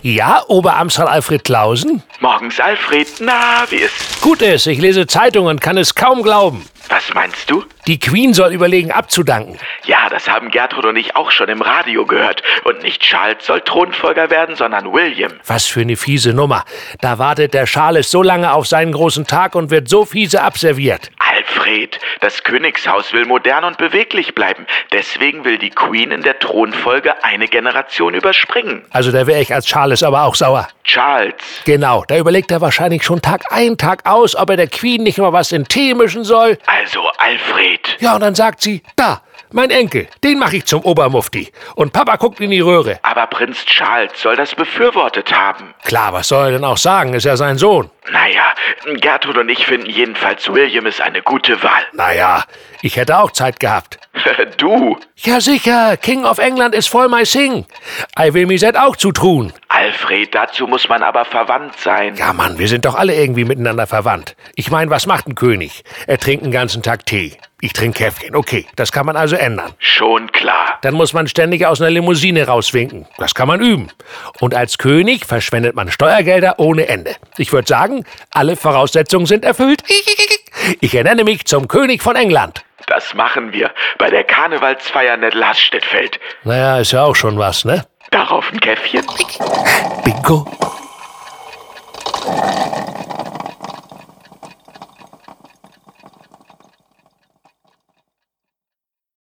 Ja, Oberamtsrat Alfred Clausen? Morgens, Alfred. Na, wie ist's? Gut ist, ich lese Zeitung und kann es kaum glauben. Was meinst du? Die Queen soll überlegen, abzudanken. Ja, das haben Gertrud und ich auch schon im Radio gehört. Und nicht Charles soll Thronfolger werden, sondern William. Was für eine fiese Nummer. Da wartet der Charles so lange auf seinen großen Tag und wird so fiese abserviert. Alfred, das Königshaus will modern und beweglich bleiben. Deswegen will die Queen in der Thronfolge eine Generation überspringen. Also da wäre ich als Charles aber auch sauer. Charles. Genau, da überlegt er wahrscheinlich schon Tag ein, Tag aus, ob er der Queen nicht mal was in Tee mischen soll. Also, Alfred. Ja, und dann sagt sie, da, mein Enkel, den mache ich zum Obermufti. Und Papa guckt in die Röhre. Aber Prinz Charles soll das befürwortet haben. Klar, was soll er denn auch sagen? Ist ja sein Sohn. Naja, Gertrud und ich finden jedenfalls, William ist eine gute Wahl. Naja, ich hätte auch Zeit gehabt. Du? Ja sicher, King of England ist voll my sing. I will mich set auch zutrun. Alfred, dazu muss man aber verwandt sein. Ja Mann, wir sind doch alle irgendwie miteinander verwandt. Ich meine, was macht ein König? Er trinkt den ganzen Tag Tee. Ich trinke Käffchen. Okay, das kann man also ändern. Schon klar. Dann muss man ständig aus einer Limousine rauswinken. Das kann man üben. Und als König verschwendet man Steuergelder ohne Ende. Ich würde sagen, alle Voraussetzungen sind erfüllt. Ich ernenne mich zum König von England. Das machen wir bei der Karnevalsfeier Nettelhasstedt-Feld. Naja, ist ja auch schon was, ne? Darauf ein Käffchen. Bingo.